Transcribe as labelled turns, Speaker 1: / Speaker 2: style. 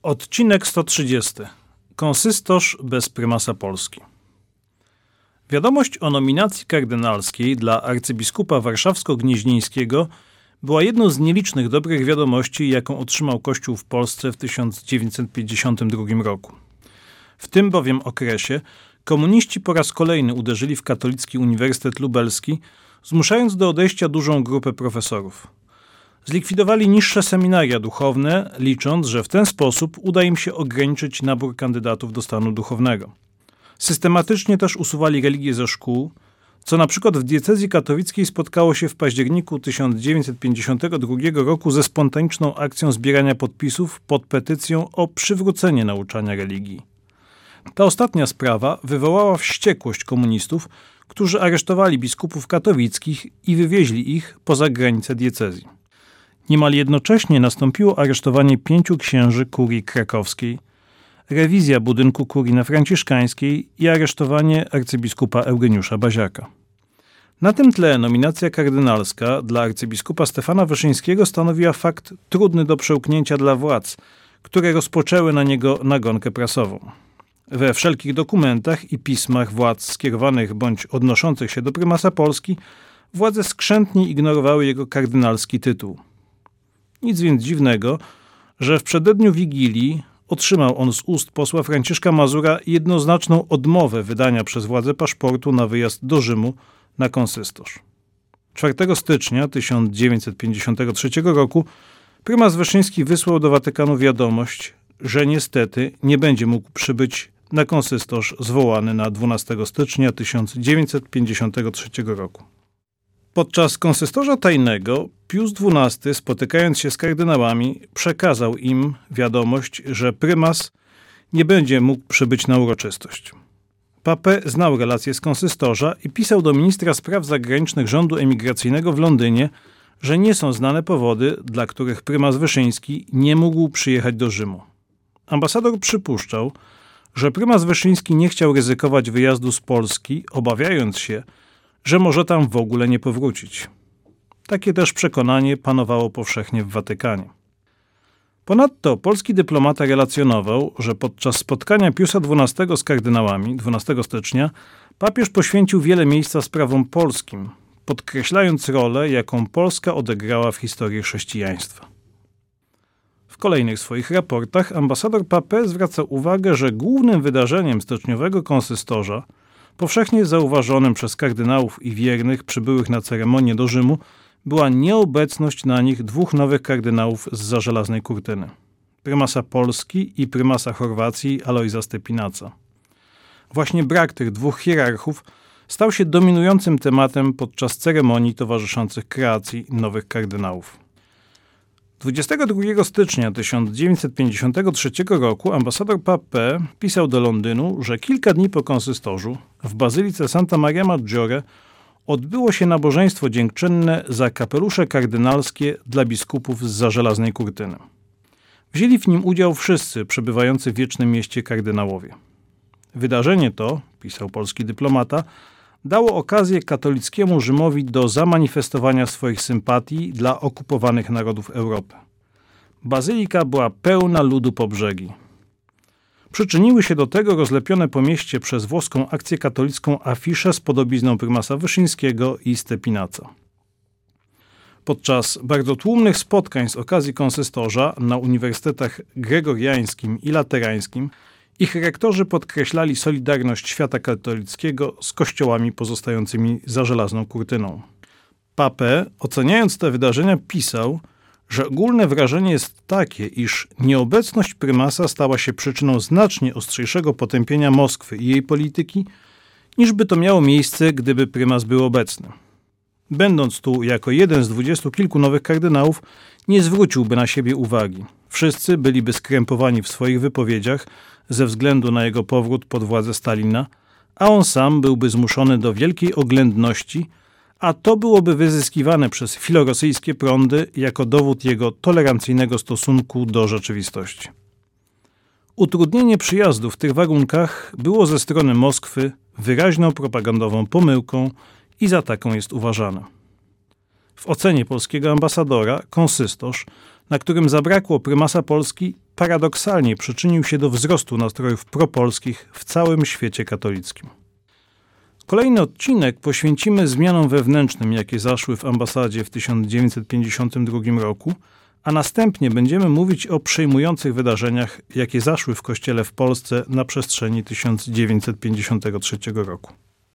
Speaker 1: Odcinek 130. Konsystorz bez prymasa Polski. Wiadomość o nominacji kardynalskiej dla arcybiskupa warszawsko-gnieźnieńskiego była jedną z nielicznych dobrych wiadomości, jaką otrzymał Kościół w Polsce w 1952 roku. W tym bowiem okresie komuniści po raz kolejny uderzyli w Katolicki Uniwersytet Lubelski, zmuszając do odejścia dużą grupę profesorów. Zlikwidowali niższe seminaria duchowne, licząc, że w ten sposób uda im się ograniczyć nabór kandydatów do stanu duchownego. Systematycznie też usuwali religię ze szkół, co na przykład w diecezji katowickiej spotkało się w październiku 1952 roku ze spontaniczną akcją zbierania podpisów pod petycją o przywrócenie nauczania religii. Ta ostatnia sprawa wywołała wściekłość komunistów, którzy aresztowali biskupów katowickich i wywieźli ich poza granice diecezji. Niemal jednocześnie nastąpiło aresztowanie 5 księży kurii krakowskiej, rewizja budynku kurii na Franciszkańskiej i aresztowanie arcybiskupa Eugeniusza Baziaka. Na tym tle nominacja kardynalska dla arcybiskupa Stefana Wyszyńskiego stanowiła fakt trudny do przełknięcia dla władz, które rozpoczęły na niego nagonkę prasową. We wszelkich dokumentach i pismach władz skierowanych bądź odnoszących się do prymasa Polski władze skrzętnie ignorowały jego kardynalski tytuł. Nic więc dziwnego, że w przededniu Wigilii otrzymał on z ust posła Franciszka Mazura jednoznaczną odmowę wydania przez władze paszportu na wyjazd do Rzymu na konsystorz. 4 stycznia 1953 roku prymas Wyszyński wysłał do Watykanu wiadomość, że niestety nie będzie mógł przybyć na konsystorz zwołany na 12 stycznia 1953 roku. Podczas konsystorza tajnego Pius XII, spotykając się z kardynałami, przekazał im wiadomość, że prymas nie będzie mógł przybyć na uroczystość. Papę znał relacje z konsystorza i pisał do ministra spraw zagranicznych rządu emigracyjnego w Londynie, że nie są znane powody, dla których prymas Wyszyński nie mógł przyjechać do Rzymu. Ambasador przypuszczał, że prymas Wyszyński nie chciał ryzykować wyjazdu z Polski, obawiając się, że może tam w ogóle nie powrócić. Takie też przekonanie panowało powszechnie w Watykanie. Ponadto polski dyplomata relacjonował, że podczas spotkania Piusa XII z kardynałami 12 stycznia papież poświęcił wiele miejsca sprawom polskim, podkreślając rolę, jaką Polska odegrała w historii chrześcijaństwa. W kolejnych swoich raportach ambasador Papę zwraca uwagę, że głównym wydarzeniem styczniowego konsystorza, powszechnie zauważonym przez kardynałów i wiernych przybyłych na ceremonię do Rzymu, była nieobecność na nich 2 nowych kardynałów zza żelaznej kurtyny. Prymasa Polski i prymasa Chorwacji Alojza Stepinaca. Właśnie brak tych 2 hierarchów stał się dominującym tematem podczas ceremonii towarzyszących kreacji nowych kardynałów. 22 stycznia 1953 roku ambasador Papę pisał do Londynu, że kilka dni po konsystorzu w bazylice Santa Maria Maggiore odbyło się nabożeństwo dziękczynne za kapelusze kardynalskie dla biskupów zza żelaznej kurtyny. Wzięli w nim udział wszyscy przebywający w Wiecznym Mieście kardynałowie. Wydarzenie to, pisał polski dyplomata, dało okazję katolickiemu Rzymowi do zamanifestowania swoich sympatii dla okupowanych narodów Europy. Bazylika była pełna ludu po brzegi. Przyczyniły się do tego rozlepione po mieście przez włoską akcję katolicką afisze z podobizną prymasa Wyszyńskiego i Stepinaca. Podczas bardzo tłumnych spotkań z okazji konsystorza na uniwersytetach gregoriańskim i laterańskim ich rektorzy podkreślali solidarność świata katolickiego z kościołami pozostającymi za żelazną kurtyną. Papę, oceniając te wydarzenia, pisał, że ogólne wrażenie jest takie, iż nieobecność prymasa stała się przyczyną znacznie ostrzejszego potępienia Moskwy i jej polityki, niż by to miało miejsce, gdyby prymas był obecny. Będąc tu jako jeden z 20 kilku nowych kardynałów, nie zwróciłby na siebie uwagi. Wszyscy byliby skrępowani w swoich wypowiedziach ze względu na jego powrót pod władzę Stalina, a on sam byłby zmuszony do wielkiej oględności, a to byłoby wyzyskiwane przez filorosyjskie prądy jako dowód jego tolerancyjnego stosunku do rzeczywistości. Utrudnienie przyjazdu w tych warunkach było ze strony Moskwy wyraźną propagandową pomyłką i za taką jest uważane. W ocenie polskiego ambasadora konsystorz na którym zabrakło prymasa Polski, paradoksalnie przyczynił się do wzrostu nastrojów propolskich w całym świecie katolickim. Kolejny odcinek poświęcimy zmianom wewnętrznym, jakie zaszły w ambasadzie w 1952 roku, a następnie będziemy mówić o przejmujących wydarzeniach, jakie zaszły w Kościele w Polsce na przestrzeni 1953 roku.